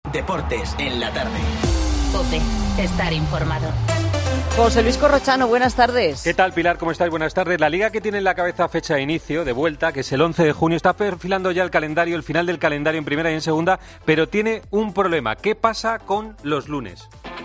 Deportes en la tarde. COPE, estar informado. José Luis Corrochano, buenas tardes. ¿Qué tal, Pilar? ¿Cómo estáis? Buenas tardes. La liga que tiene en la cabeza fecha de inicio, de vuelta, que es el 11 de junio, está perfilando ya el calendario, el final del calendario en primera y en segunda, pero tiene un problema. ¿Qué pasa con los lunes?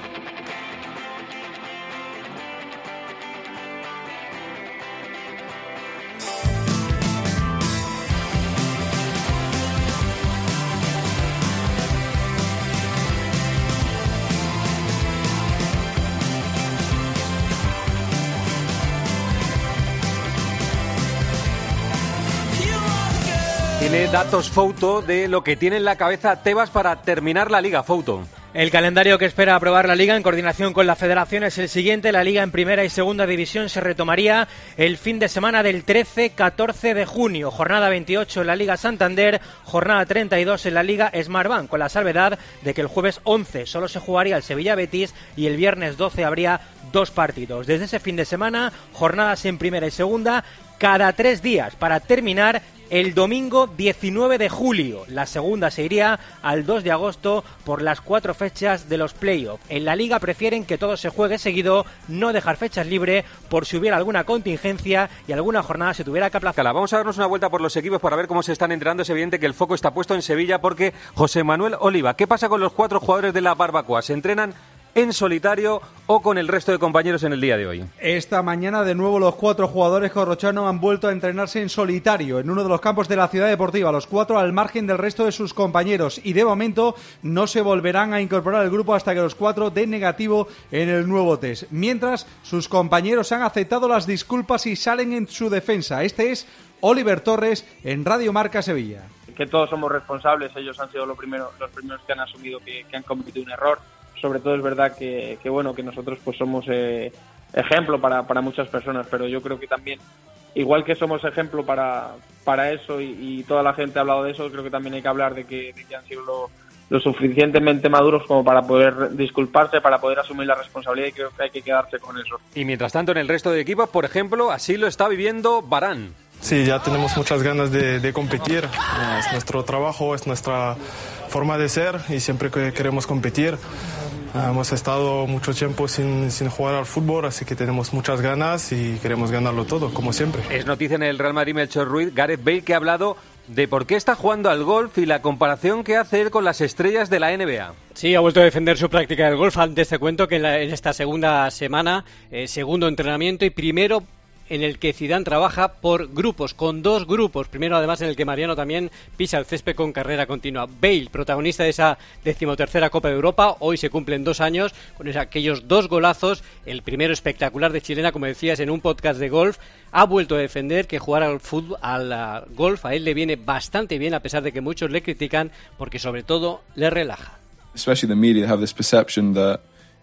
Tiene datos Fouto de lo que tiene en la cabeza Tebas para terminar la liga, Fouto. El calendario que espera aprobar la Liga en coordinación con la Federación es el siguiente. La Liga en Primera y Segunda División se retomaría el fin de semana del 13-14 de junio. Jornada 28 en la Liga Santander, jornada 32 en la Liga Smartbank, con la salvedad de que el jueves 11 solo se jugaría el Sevilla-Betis y el viernes 12 habría 2 partidos. Desde ese fin de semana, jornadas en Primera y Segunda cada 3 días para terminar el domingo 19 de julio. La segunda se iría al 2 de agosto por las 4 fechas de los playoffs. En la Liga prefieren que todo se juegue seguido, no dejar fechas libres por si hubiera alguna contingencia y alguna jornada se tuviera que aplazar. Vamos a darnos una vuelta por los equipos para ver cómo se están entrenando. Es evidente que el foco está puesto en Sevilla porque José Manuel Oliva, ¿qué pasa con los 4 jugadores de la Barbacoa? ¿Se entrenan en solitario o con el resto de compañeros en el día de hoy? Esta mañana de nuevo los 4 jugadores corrochano han vuelto a entrenarse en solitario en uno de los campos de la Ciudad Deportiva, los 4 al margen del resto de sus compañeros, y de momento no se volverán a incorporar al grupo hasta que los 4 den negativo en el nuevo test. Mientras, sus compañeros han aceptado las disculpas y salen en su defensa. Este es Oliver Torres en Radio Marca Sevilla. Que todos somos responsables, ellos han sido los primeros que han asumido que han cometido un error. Sobre todo es verdad que nosotros pues somos ejemplo para muchas personas, pero yo creo que también, igual que somos ejemplo para eso y toda la gente ha hablado de eso, creo que también hay que hablar de que han sido lo suficientemente maduros como para poder disculparse, para poder asumir la responsabilidad, y creo que hay que quedarse con eso. Y mientras tanto en el resto de equipos, por ejemplo, así lo está viviendo Varane. Sí, ya tenemos muchas ganas de competir, es nuestro trabajo, es nuestra forma de ser y siempre que queremos competir. Hemos estado mucho tiempo sin jugar al fútbol, así que tenemos muchas ganas y queremos ganarlo todo, como siempre. Es noticia en el Real Madrid, Melchor Ruiz, Gareth Bale, que ha hablado de por qué está jugando al golf y la comparación que hace él con las estrellas de la NBA. Sí, ha vuelto a defender su práctica del golf. Antes te cuento que en esta segunda semana, segundo entrenamiento y primero en el que Zidane trabaja por grupos, con 2 grupos. Primero, además, en el que Mariano también pisa el césped con carrera continua. Bale, protagonista de esa 13ª Copa de Europa, hoy se cumplen 2 años con aquellos 2 golazos. El primero espectacular de chilena, como decías, en un podcast de golf. Ha vuelto a defender que jugar al fútbol, al golf, a él le viene bastante bien, a pesar de que muchos le critican, porque sobre todo le relaja. Especially the media have this perception that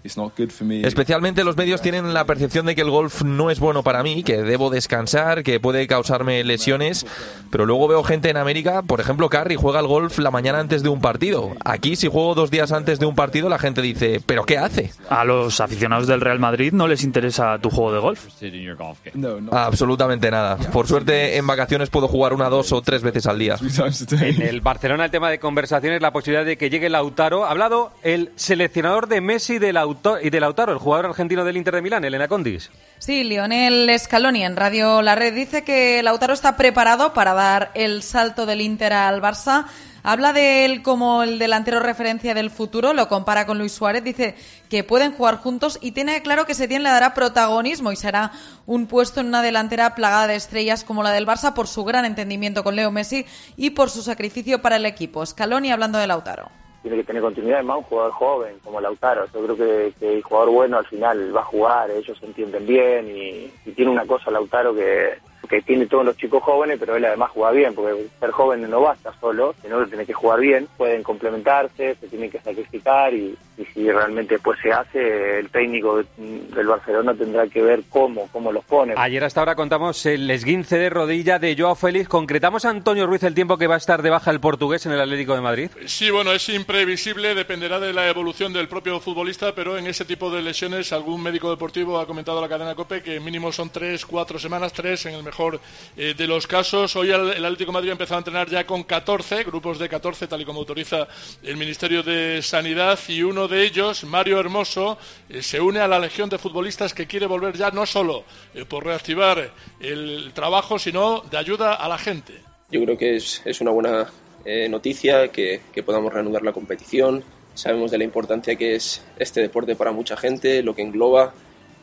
Especialmente los medios tienen la percepción de que el golf no es bueno para mí, que debo descansar, que puede causarme lesiones, pero luego veo gente en América, por ejemplo Curry juega al golf la mañana antes de un partido. Aquí si juego 2 días antes de un partido la gente dice, ¿pero qué hace? A los aficionados del Real Madrid no les interesa tu juego de golf. Absolutamente nada. Por suerte en vacaciones puedo jugar 1, 2 o 3 veces al día. En el Barcelona el tema de conversaciones, la posibilidad de que llegue Lautaro. Ha hablado el seleccionador de Messi y de Lautaro, el jugador argentino del Inter de Milán, Elena Condis. Sí, Lionel Scaloni en Radio La Red dice que Lautaro está preparado para dar el salto del Inter al Barça. Habla de él como el delantero referencia del futuro, lo compara con Luis Suárez, dice que pueden jugar juntos y tiene claro que Setién le dará protagonismo y será un puesto en una delantera plagada de estrellas como la del Barça por su gran entendimiento con Leo Messi y por su sacrificio para el equipo. Scaloni hablando de Lautaro. Tiene que tener continuidad, más un jugador joven como Lautaro. Yo creo que el jugador bueno al final va a jugar, ellos se entienden bien y tiene una cosa Lautaro que tiene todos los chicos jóvenes, pero él además juega bien, porque ser joven no basta solo, sino que tiene que jugar bien, pueden complementarse, se tienen que sacrificar y si realmente después se hace, el técnico del Barcelona tendrá que ver cómo los pone. Ayer hasta ahora contamos el esguince de rodilla de Joao Félix. ¿Concretamos a Antonio Ruiz el tiempo que va a estar de baja el portugués en el Atlético de Madrid? Sí, bueno, es imprevisible, dependerá de la evolución del propio futbolista, pero en ese tipo de lesiones algún médico deportivo ha comentado a la cadena COPE que mínimo son 3-4 semanas, 3 en el mejor mejor de los casos. Hoy el Atlético de Madrid ha empezado a entrenar ya con 14, grupos de 14, tal y como autoriza el Ministerio de Sanidad, y uno de ellos, Mario Hermoso, se une a la legión de futbolistas que quiere volver ya no solo por reactivar el trabajo, sino de ayuda a la gente. Yo creo que es una buena noticia que podamos reanudar la competición. Sabemos de la importancia que es este deporte para mucha gente, lo que engloba.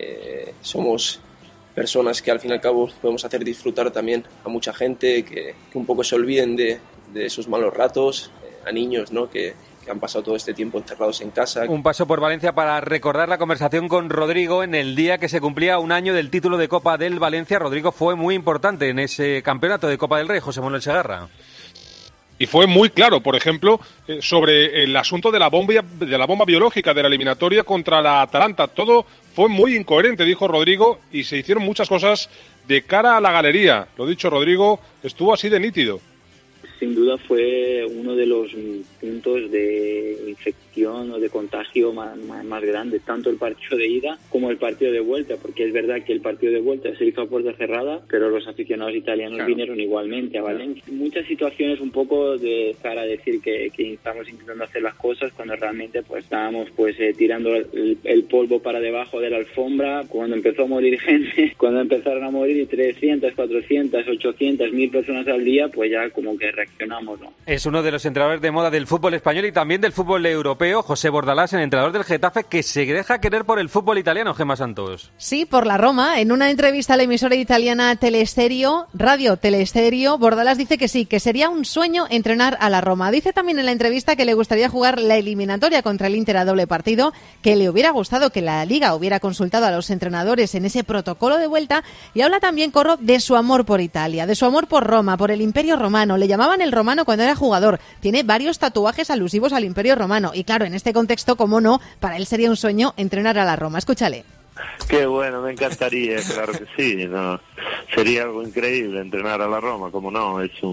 Somos personas que al fin y al cabo podemos hacer disfrutar también a mucha gente, que un poco se olviden de esos malos ratos, a niños, ¿no?, que han pasado todo este tiempo encerrados en casa. Un paso por Valencia para recordar la conversación con Rodrigo en el día que se cumplía un año del título de Copa del Valencia. Rodrigo fue muy importante en ese campeonato de Copa del Rey, José Manuel Segarra. Y fue muy claro, por ejemplo, sobre el asunto de la bomba biológica de la eliminatoria contra la Atalanta. Todo fue muy incoherente, dijo Rodrigo, y se hicieron muchas cosas de cara a la galería. Lo dicho, Rodrigo estuvo así de nítido. Sin duda fue uno de los puntos de infección o de contagio más grandes, tanto el partido de ida como el partido de vuelta, porque es verdad que el partido de vuelta se hizo a puerta cerrada, pero los aficionados italianos vinieron igualmente a Valencia. Muchas situaciones un poco de cara a decir que estamos intentando hacer las cosas cuando realmente pues estábamos tirando el polvo para debajo de la alfombra. Cuando empezó a morir gente, cuando empezaron a morir 300, 400, 800, 1000 personas al día, pues ya como que reaccionamos, ¿no? Es uno de los entrenadores de moda del fútbol español y también del fútbol europeo, José Bordalás, el entrenador del Getafe, que se deja querer por el fútbol italiano, Gemma Santos. Sí, por la Roma. En una entrevista a la emisora italiana Radio Telestereo, Bordalás dice que sí, que sería un sueño entrenar a la Roma. Dice también en la entrevista que le gustaría jugar la eliminatoria contra el Inter a doble partido, que le hubiera gustado que la Liga hubiera consultado a los entrenadores en ese protocolo de vuelta, y habla también, Corro, de su amor por Italia, de su amor por Roma, por el Imperio Romano. Le llamaban el romano cuando era jugador. Tiene varios tatuajes alusivos al Imperio Romano. Y claro, en este contexto, cómo no, para él sería un sueño entrenar a la Roma. Escúchale. Qué bueno, me encantaría, claro que sí. No, sería algo increíble entrenar a la Roma, como no,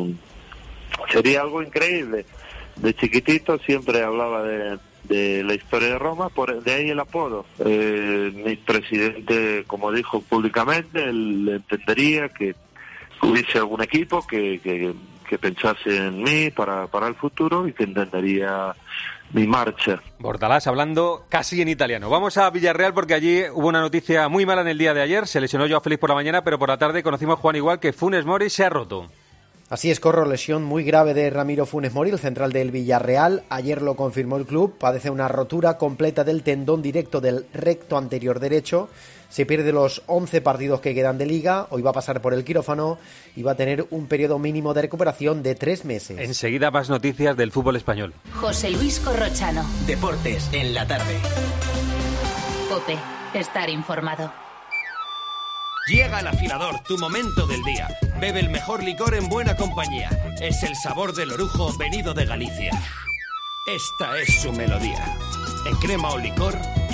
sería algo increíble. De chiquitito siempre hablaba de la historia de Roma, de ahí el apodo. Mi presidente, como dijo públicamente, él entendería que hubiese algún equipo que pensase en mí para el futuro y que entendería mi marcha. Bordalás hablando casi en italiano. Vamos a Villarreal porque allí hubo una noticia muy mala en el día de ayer. Se lesionó Joao Félix por la mañana, pero por la tarde conocimos, Juan, igual que Funes Mori se ha roto. Así es, Corro, lesión muy grave de Ramiro Funes Mori, el central del Villarreal. Ayer lo confirmó el club, padece una rotura completa del tendón directo del recto anterior derecho. Se pierde los 11 partidos que quedan de Liga, hoy va a pasar por el quirófano y va a tener un periodo mínimo de recuperación de 3 meses. Enseguida más noticias del fútbol español. José Luis Corrochano. Deportes en la tarde. COPE, estar informado. Llega el afilador, tu momento del día. Bebe el mejor licor en buena compañía. Es el sabor del orujo venido de Galicia. Esta es su melodía. En crema o licor.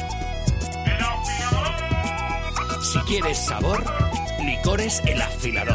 Si quieres sabor, Licores El Afilador.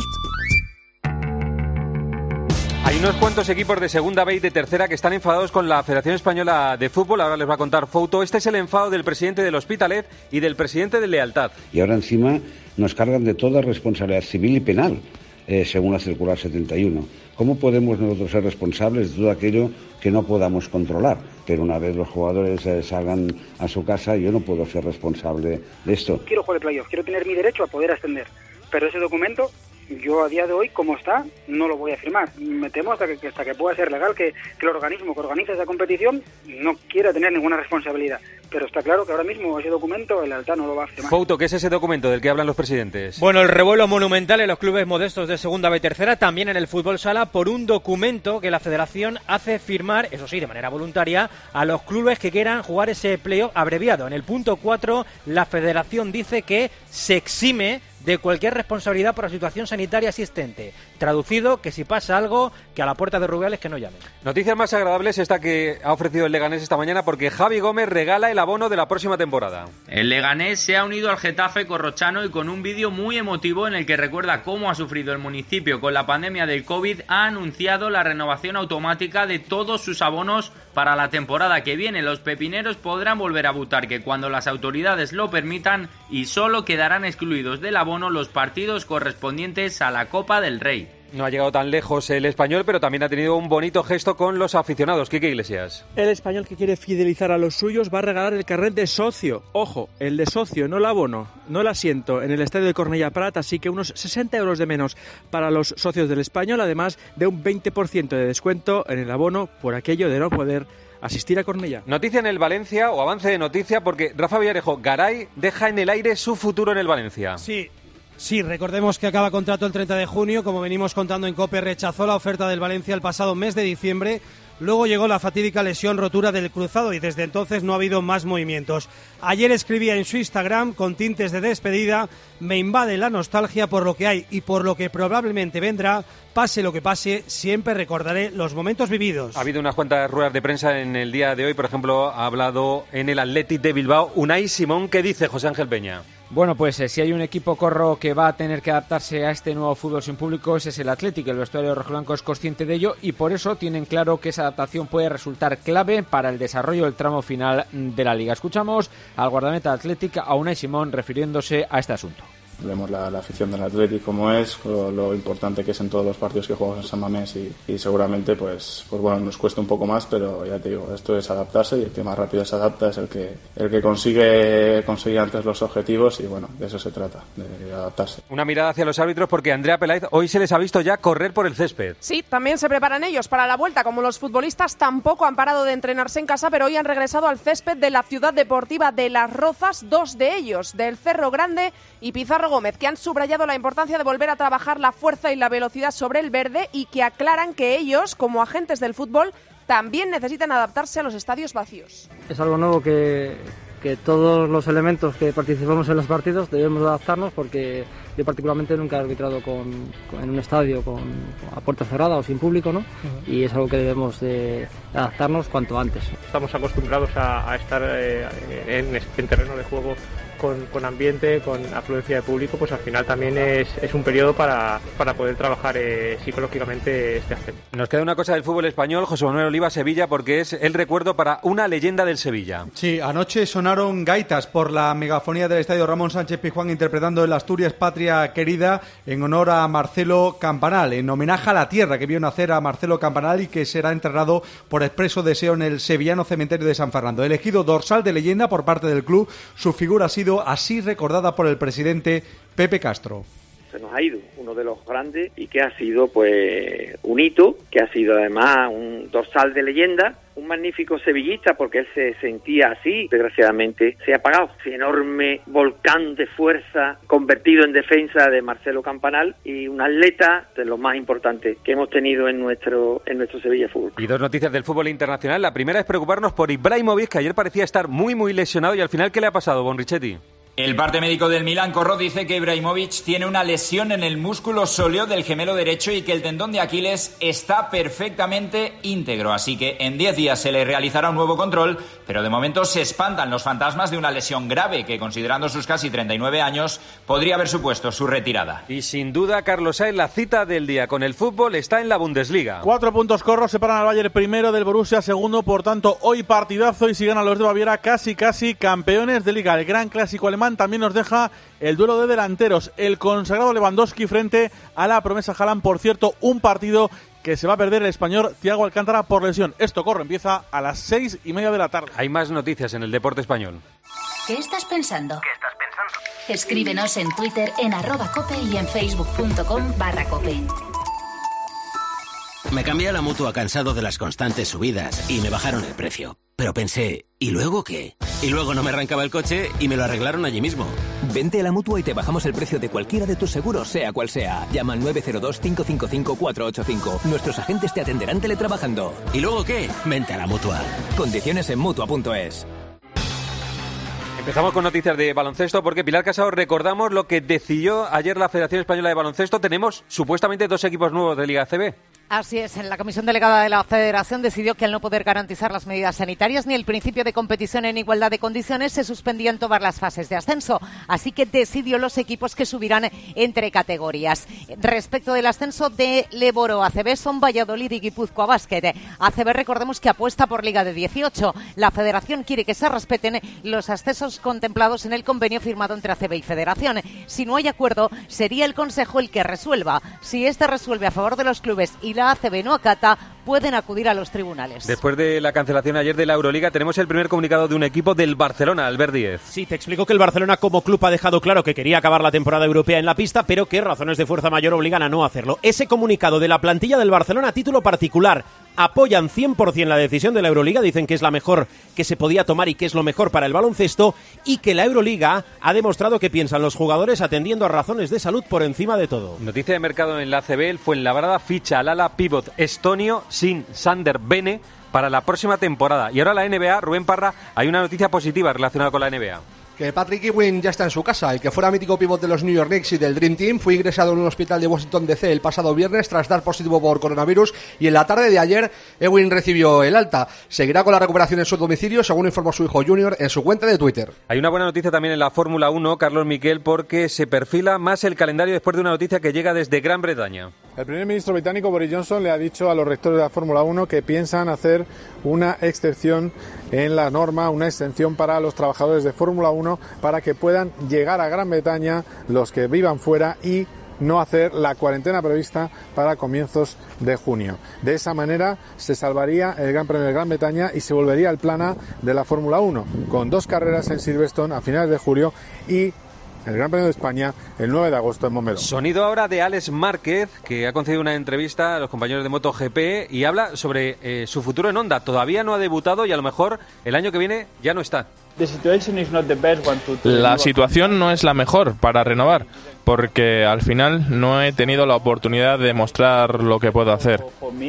Hay unos cuantos equipos de segunda B y de tercera que están enfadados con la Federación Española de Fútbol. Ahora les va a contar Fouto. Este es el enfado del presidente del Hospitalet y del presidente del Lealtad. Y ahora encima nos cargan de toda responsabilidad civil y penal, según la circular 71. ¿Cómo podemos nosotros ser responsables de todo aquello que no podamos controlar? Pero una vez los jugadores salgan a su casa, yo no puedo ser responsable de esto. Quiero jugar el playoff, quiero tener mi derecho a poder ascender, pero ese documento, yo a día de hoy, como está, no lo voy a firmar. Me temo hasta que pueda ser legal que el organismo que organiza esa competición no quiera tener ninguna responsabilidad. Pero está claro que ahora mismo ese documento el Lealtad no lo va a firmar. Fouto, ¿qué es ese documento del que hablan los presidentes? Bueno, el revuelo monumental en los clubes modestos de segunda B y tercera, también en el fútbol sala, por un documento que la Federación hace firmar, eso sí, de manera voluntaria, a los clubes que quieran jugar ese playoff abreviado. En el punto 4, la Federación dice que se exime de cualquier responsabilidad por la situación sanitaria existente. Traducido, que si pasa algo, que a la puerta de Rubiales que no llamen. Noticias más agradables esta que ha ofrecido el Leganés esta mañana, porque Javi Gómez regala el abono de la próxima temporada. El Leganés se ha unido al Getafe Corrochano y con un vídeo muy emotivo en el que recuerda cómo ha sufrido el municipio con la pandemia del COVID, ha anunciado la renovación automática de todos sus abonos para la temporada que viene. Los pepineros podrán volver a Butarque cuando las autoridades lo permitan y solo quedarán excluidos del abono abono los partidos correspondientes a la Copa del Rey. No ha llegado tan lejos el Español, pero también ha tenido un bonito gesto con los aficionados. Quique Iglesias. El Español, que quiere fidelizar a los suyos, va a regalar el carnet de socio. Ojo, el de socio, no el abono, no el asiento en el estadio de Cornellà Prat, así que unos 60 euros de menos para los socios del Español, además de un 20% de descuento en el abono por aquello de no poder asistir a Cornellà. Noticia en el Valencia, o avance de noticia, porque Rafa Villarejo, Garay deja en el aire su futuro en el Valencia. Sí, recordemos que acaba contrato el 30 de junio, como venimos contando en COPE, rechazó la oferta del Valencia el pasado mes de diciembre, luego llegó la fatídica lesión rotura del cruzado y desde entonces no ha habido más movimientos. Ayer escribía en su Instagram, con tintes de despedida: me invade la nostalgia por lo que hay y por lo que probablemente vendrá, pase lo que pase, siempre recordaré los momentos vividos. Ha habido unas cuantas ruedas de prensa en el día de hoy, por ejemplo, ha hablado en el Athletic de Bilbao Unai Simón. ¿Qué dice José Ángel Peña? Bueno, pues si hay un equipo, Corro, que va a tener que adaptarse a este nuevo fútbol sin público, ese es el Athletic. El vestuario rojiblanco es consciente de ello y por eso tienen claro que esa adaptación puede resultar clave para el desarrollo del tramo final de la Liga. Escuchamos al guardameta Athletic, a Unai Simón, refiriéndose a este asunto. Vemos la afición del Athletic como es, lo importante que es en todos los partidos que jugamos en San Mamés y seguramente pues bueno, nos cuesta un poco más, pero ya te digo, esto es adaptarse y el que más rápido se adapta es el que consigue antes los objetivos y bueno, de eso se trata, de adaptarse. Una mirada hacia los árbitros porque Andrea Peláez hoy se les ha visto ya correr por el césped. Sí, también se preparan ellos para la vuelta, como los futbolistas tampoco han parado de entrenarse en casa, pero hoy han regresado al césped de la Ciudad Deportiva de Las Rozas, dos de ellos, del Cerro Grande y Pizarro Gómez, que han subrayado la importancia de volver a trabajar la fuerza y la velocidad sobre el verde y que aclaran que ellos, como agentes del fútbol, también necesitan adaptarse a los estadios vacíos. Es algo nuevo que todos los elementos que participamos en los partidos debemos adaptarnos, porque yo particularmente nunca he arbitrado en un estadio a puerta cerrada o sin público, ¿no? Y es algo que debemos de adaptarnos cuanto antes. Estamos acostumbrados a estar en terreno de juego con ambiente, con afluencia de público, pues al final también es un periodo para poder trabajar psicológicamente este aspecto. Nos queda una cosa del fútbol español, José Manuel Oliva, Sevilla, porque es el recuerdo para una leyenda del Sevilla. Sí, anoche sonaron gaitas por la megafonía del estadio Ramón Sánchez Pizjuán interpretando el Asturias Patria Querida en honor a Marcelo Campanal, en homenaje a la tierra que vio nacer a Marcelo Campanal y que será enterrado por expreso deseo en el sevillano cementerio de San Fernando. Elegido dorsal de leyenda por parte del club, su figura ha sido así recordada por el presidente Pepe Castro. Se nos ha ido uno de los grandes y que ha sido pues un hito, que ha sido además un dorsal de leyenda, un magnífico sevillista porque él se sentía así. Desgraciadamente se ha apagado ese enorme volcán de fuerza convertido en defensa de Marcelo Campanal y un atleta de los más importantes que hemos tenido en nuestro Sevilla Fútbol. Y dos noticias del fútbol internacional. La primera es preocuparnos por Ibrahimovic, que ayer parecía estar muy lesionado y al final, ¿qué le ha pasado, Bonrichetti? El parte médico del Milan, Corro, dice que Ibrahimovic tiene una lesión en el músculo sóleo del gemelo derecho y que el tendón de Aquiles está perfectamente íntegro. Así que en 10 días se le realizará un nuevo control, pero de momento se espantan los fantasmas de una lesión grave que, considerando sus casi 39 años, podría haber supuesto su retirada. Y sin duda, Carlos Sainz, la cita del día con el fútbol está en la Bundesliga. 4 puntos, Corro, separan al Bayern primero del Borussia segundo, por tanto hoy partidazo y si ganan los de Baviera casi campeones de Liga. El gran clásico alemán también nos deja el duelo de delanteros, el consagrado Lewandowski frente a la promesa Haaland. Por cierto, un partido que se va a perder el español Thiago Alcántara por lesión. Esto, Corro, empieza a las 6:30 de la tarde. Hay más noticias en el deporte español. ¿Qué estás pensando? Escríbenos en Twitter en @cope y en facebook.com/cope. Me cambié a la Mutua cansado de las constantes subidas y me bajaron el precio. Pero pensé, ¿y luego qué? Y luego no me arrancaba el coche y me lo arreglaron allí mismo. Vente a la Mutua y te bajamos el precio de cualquiera de tus seguros, sea cual sea. Llama al 902-555-485. Nuestros agentes te atenderán teletrabajando. ¿Y luego qué? Vente a la Mutua. Condiciones en Mutua.es. Empezamos con noticias de baloncesto porque, Pilar Casado, recordamos lo que decidió ayer la Federación Española de Baloncesto. Tenemos supuestamente 2 equipos nuevos de Liga ACB. Así es, la comisión delegada de la Federación decidió que al no poder garantizar las medidas sanitarias ni el principio de competición en igualdad de condiciones se suspendían todas las fases de ascenso, así que decidió los equipos que subirán entre categorías. Respecto del ascenso de Leboro ACB son Valladolid y Guipúzcoa Basket. ACB, recordemos que apuesta por Liga de 18. La Federación quiere que se respeten los ascensos contemplados en el convenio firmado entre ACB y Federación. Si no hay acuerdo, sería el Consejo el que resuelva. Si este resuelve a favor de los clubes y la ACB no acata, pueden acudir a los tribunales. Después de la cancelación ayer de la Euroliga, tenemos el primer comunicado de un equipo del Barcelona, Albert Díez. Sí, te explico que el Barcelona como club ha dejado claro que quería acabar la temporada europea en la pista, pero que razones de fuerza mayor obligan a no hacerlo. Ese comunicado de la plantilla del Barcelona a título particular: apoyan 100% la decisión de la Euroliga, dicen que es la mejor que se podía tomar y que es lo mejor para el baloncesto, y que la Euroliga ha demostrado que piensan los jugadores atendiendo a razones de salud por encima de todo. Noticia de mercado en la ACB: el Fuenlabrada ficha al ala pívot estonio sin Sander Bene para la próxima temporada. Y ahora la NBA, Rubén Parra, hay una noticia positiva relacionada con la NBA. Que Patrick Ewing ya está en su casa. El que fuera mítico pívot de los New York Knicks y del Dream Team fue ingresado en un hospital de Washington DC el pasado viernes tras dar positivo por coronavirus, y en la tarde de ayer Ewing recibió el alta. Seguirá con la recuperación en su domicilio, según informó su hijo Junior en su cuenta de Twitter. Hay una buena noticia también en la Fórmula 1, Carlos Miquel, porque se perfila más el calendario después de una noticia que llega desde Gran Bretaña. El primer ministro británico Boris Johnson le ha dicho a los rectores de la Fórmula 1 que piensan hacer una excepción en la norma, una exención para los trabajadores de Fórmula 1 para que puedan llegar a Gran Bretaña los que vivan fuera y no hacer la cuarentena prevista para comienzos de junio. De esa manera se salvaría el Gran Premio de Gran Bretaña y se volvería al plano de la Fórmula 1, con 2 carreras en Silverstone a finales de julio y el Gran Premio de España el 9 de agosto en Montmeló. Sonido ahora de Alex Márquez, que ha concedido una entrevista a los compañeros de MotoGP y habla sobre su futuro en Honda. Todavía no ha debutado y a lo mejor el año que viene ya no está. La situación no es la mejor para renovar, porque al final no he tenido la oportunidad de mostrar lo que puedo hacer.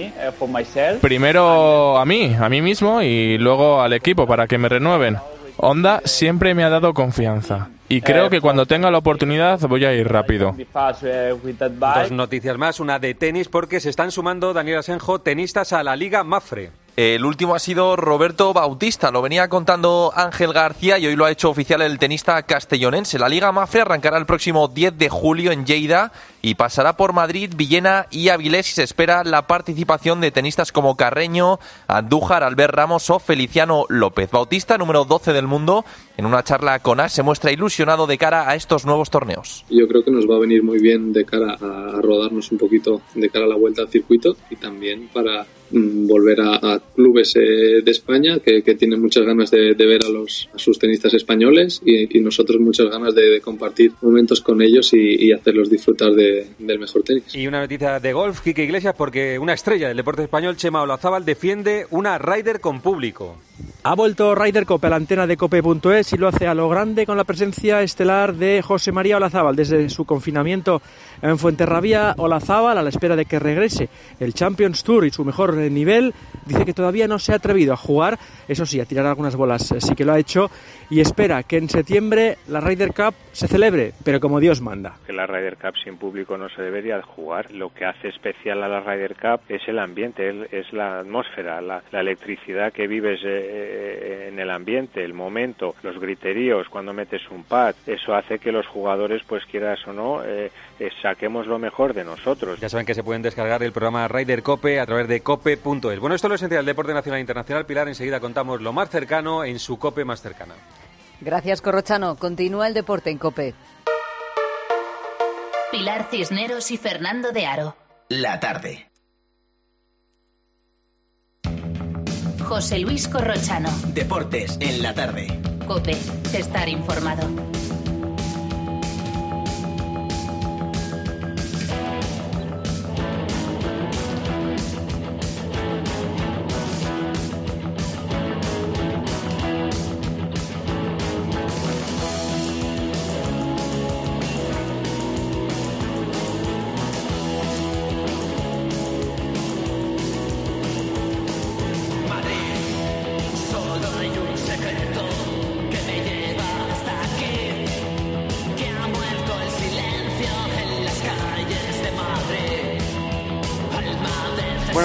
Primero a mí mismo y luego al equipo para que me renueven. Honda siempre me ha dado confianza y creo que cuando tenga la oportunidad voy a ir rápido. 2 noticias más, una de tenis, porque se están sumando, Daniel Asenjo, tenistas a la Liga Mafre. El último ha sido Roberto Bautista, lo venía contando Ángel García y hoy lo ha hecho oficial el tenista castellonense. La Liga Mafre arrancará el próximo 10 de julio en Lleida y pasará por Madrid, Villena y Avilés, y se espera la participación de tenistas como Carreño, Andújar, Albert Ramos o Feliciano López. Bautista, número 12 del mundo, en una charla con AS se muestra ilusionado de cara a estos nuevos torneos. Yo creo que nos va a venir muy bien de cara a rodarnos un poquito de cara a la vuelta al circuito y también para volver a clubes de España que tienen muchas ganas de ver a sus tenistas españoles y nosotros muchas ganas de compartir momentos con ellos y hacerlos disfrutar del mejor tenis. Y una noticia de golf, Quique Iglesias, porque una estrella del deporte español, Chema Olazábal, defiende una Ryder con público. Ha vuelto Ryder Cope a la antena de cope.es y lo hace a lo grande con la presencia estelar de José María Olazábal. Desde su confinamiento en Fuenterrabía, Olazábal, a la espera de que regrese el Champions Tour y su mejor nivel, dice que todavía no se ha atrevido a jugar, eso sí, a tirar algunas bolas sí que lo ha hecho, y espera que en septiembre la Ryder Cup se celebre, pero como Dios manda. Que la Ryder Cup sin público no se debería jugar. Lo que hace especial a la Ryder Cup es el ambiente, es la atmósfera, la electricidad que vives en el ambiente, el momento, los griteríos cuando metes un pad. Eso hace que los jugadores, pues quieras o no, saquemos lo mejor de nosotros. Ya saben que se pueden descargar el programa Ryder Cope a través de cope.es. Bueno, esto es lo esencial del deporte nacional e internacional. Pilar, enseguida contamos lo más cercano en su Cope más cercana. Gracias, Corrochano. Continúa el deporte en Cope. Pilar Cisneros y Fernando de Aro. La tarde. José Luis Corrochano. Deportes en la tarde. Cope, estar informado. Solo hay un secreto que me lleva hasta aquí.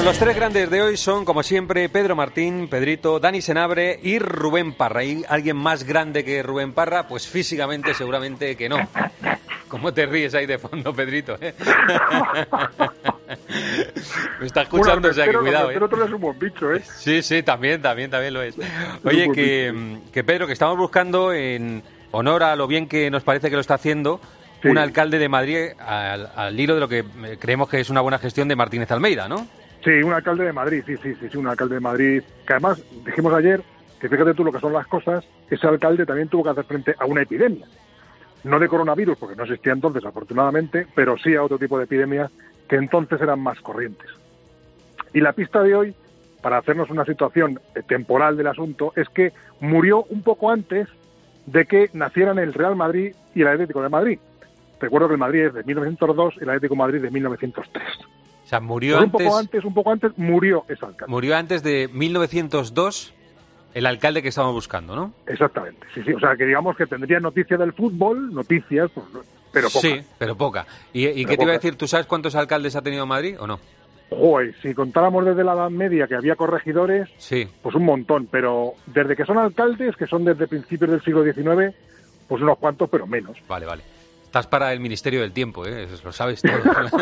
los tres grandes de hoy son, como siempre, Pedro Martín, Pedrito, Dani Senabre y Rubén Parra. ¿Hay alguien más grande que Rubén Parra? Pues físicamente seguramente que no. ¿Cómo te ríes ahí de fondo, Pedrito? Me está escuchando, o sea que cuidado. El otro es un buen bicho, ¿eh? Sí, también lo es. Oye, que Pedro, que estamos buscando, en honor a lo bien que nos parece que lo está haciendo, sí, un alcalde de Madrid al hilo de lo que creemos que es una buena gestión de Martínez Almeida, ¿no? Sí, un alcalde de Madrid, sí, un alcalde de Madrid, que además dijimos ayer que fíjate tú lo que son las cosas, ese alcalde también tuvo que hacer frente a una epidemia, no de coronavirus, porque no existía entonces afortunadamente, pero sí a otro tipo de epidemias que entonces eran más corrientes. Y la pista de hoy, para hacernos una situación temporal del asunto, es que murió un poco antes de que nacieran el Real Madrid y el Atlético de Madrid. Recuerdo que el Madrid es de 1902 y el Atlético de Madrid de 1903. O sea, murió antes... Un poco antes murió ese alcalde. Murió antes de 1902 el alcalde que estábamos buscando, ¿no? Exactamente, sí. O sea, que digamos que tendría noticias del fútbol, noticias, pero poca. Sí, pero poca. ¿Y qué te iba a decir? ¿Tú sabes cuántos alcaldes ha tenido Madrid o no? Joder, si contáramos desde la Edad Media que había corregidores, sí, pues un montón. Pero desde que son alcaldes, que son desde principios del siglo XIX, pues unos cuantos, pero menos. Vale. Estás para el Ministerio del Tiempo, ¿eh? Eso lo sabes todo.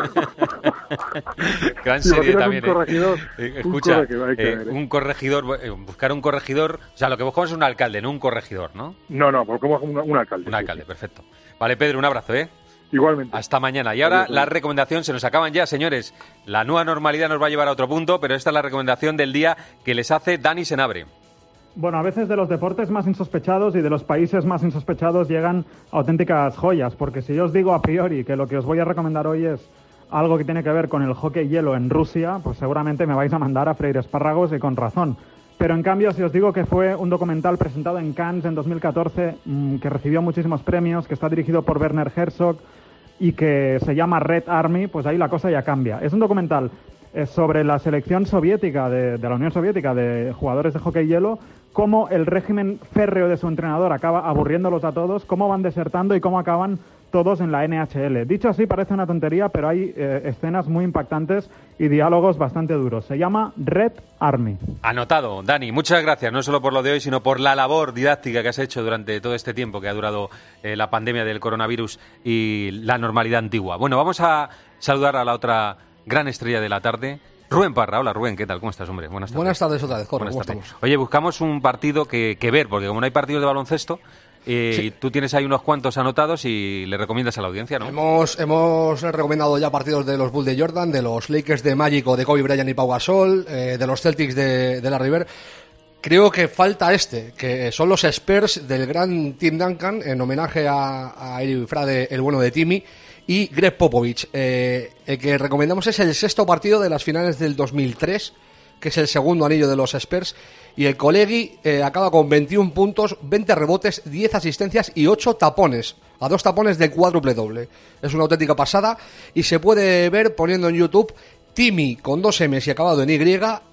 Gran serie también. Escucha, un corregidor, buscar un corregidor. O sea, lo que buscamos es un alcalde, no un corregidor, ¿no? No, buscamos un alcalde. Un alcalde, perfecto. Vale, Pedro, un abrazo, ¿eh? Igualmente. Hasta mañana. Y ahora la recomendación, se nos acaban ya, señores. La nueva normalidad nos va a llevar a otro punto, pero esta es la recomendación del día que les hace Dani Senabre. Bueno, a veces de los deportes más insospechados y de los países más insospechados llegan auténticas joyas, porque si yo os digo a priori que lo que os voy a recomendar hoy es algo que tiene que ver con el hockey hielo en Rusia, pues seguramente me vais a mandar a freír espárragos y con razón. Pero en cambio, si os digo que fue un documental presentado en Cannes en 2014, que recibió muchísimos premios, que está dirigido por Werner Herzog y que se llama Red Army, pues ahí la cosa ya cambia. Es un documental sobre la selección soviética de la Unión Soviética de jugadores de hockey hielo, cómo el régimen férreo de su entrenador acaba aburriéndolos a todos, cómo van desertando y cómo acaban todos en la NHL. Dicho así parece una tontería, pero hay escenas muy impactantes y diálogos bastante duros. Se llama Red Army. Anotado. Dani, muchas gracias, no solo por lo de hoy, sino por la labor didáctica que has hecho durante todo este tiempo que ha durado la pandemia del coronavirus y la normalidad antigua. Bueno, vamos a saludar a la otra gran estrella de la tarde, Rubén Parra. Hola, Rubén, ¿qué tal? ¿Cómo estás, hombre? Buenas tardes. Buenas tardes otra vez, Jorge. ¿Cómo estamos? Oye, buscamos un partido que ver, porque como no hay partidos de baloncesto, sí, tú tienes ahí unos cuantos anotados y le recomiendas a la audiencia, ¿no? Hemos recomendado ya partidos de los Bulls de Jordan, de los Lakers de Magic o de Kobe Bryant y Pau Gasol, de los Celtics de Larry Bird. Creo que falta que son los Spurs del gran Tim Duncan, en homenaje a Eli Frade, el bueno de Timmy, y Greg Popovich. El que recomendamos es el sexto partido de las finales del 2003, que es el segundo anillo de los Spurs, y el Colegi acaba con 21 puntos, 20 rebotes, 10 asistencias y 8 tapones, a 2 tapones de cuádruple doble. Es una auténtica pasada y se puede ver poniendo en YouTube Timmy con 2 M's y acabado en Y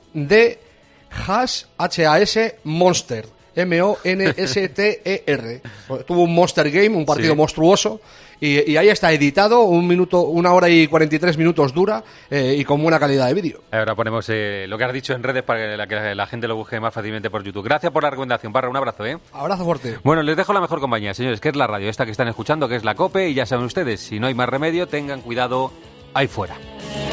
de HAS Monster, M-O-N-S-T-E-R. Tuvo un Monster Game, un partido monstruoso. Y ahí está editado, 1 hora y 43 minutos dura y con buena calidad de vídeo. Ahora ponemos lo que has dicho en redes para que la gente lo busque más fácilmente por YouTube. Gracias por la recomendación, Parra, un abrazo, ¿eh? Abrazo fuerte. Bueno, les dejo la mejor compañía, señores, que es la radio, esta que están escuchando, que es la COPE, y ya saben ustedes, si no hay más remedio, tengan cuidado ahí fuera.